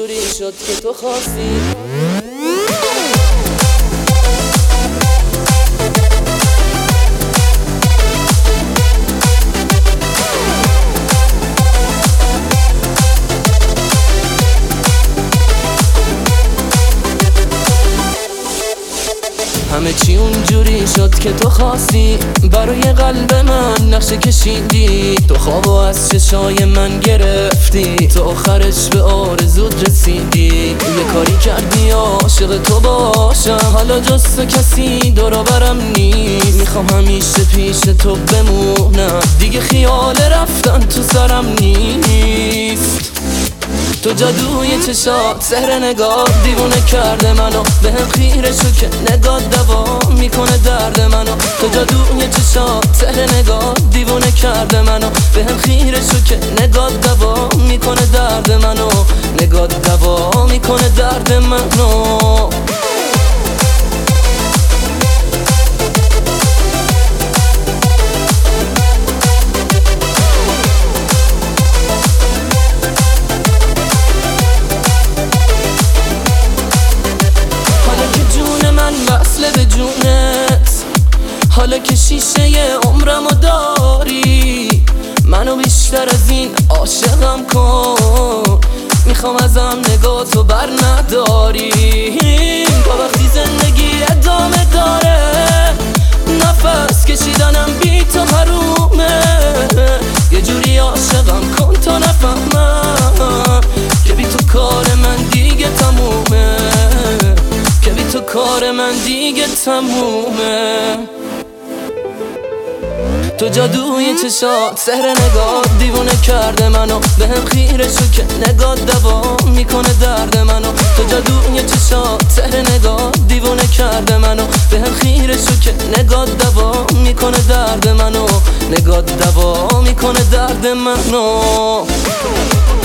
جوری شد که تو خواستی. همه چی اونجوری شد که تو خواستی، برای قلب من نقشه کشیدی، تو خوابو از چشای من گرفتی، تو آخرش به آرزوت رسیدی. یه کاری کردی عاشق تو باشم، حالا جز تو کسی دور و برم نیست، میخوام همیشه پیش تو بمونم، دیگه خیال رفتن تو سرم نیست. تو جادوی چشات سحر نگاه دیوونه کرده منو، به هم خیره شو که نگاه دوام میکنه درد منو. تو جادوی چشات سحر نگاه دیوونه کرده منو، به هم خیره شو که نگاه دوام میکنه درد منو، نگاه دوام میکنه درد منو. وصله به جونت، حالا که شیشه عمرمو داری، منو بیشتر از این عاشقم کن، میخوام ازم نگاهتو بر نداری. تا وقتی زندگی ادامه داره، نفس کشیدنم بی تو حرومه، یه جوری عاشقم کن تا نفهمم که بی تو کار من دیگه تمومه، که بی تو کار من دیگه تمومه. تو جادوی چشات سحر نگاه دیوونه کرده منو، به هم خیره شو که نگاه دوام میکنه درد منو. تو جادوی چشات سحر نگاه دیوونه کرده منو، به هم خیره شو که نگاه دوام میکنه درد منو، نگاه دوام میکنه درد منو.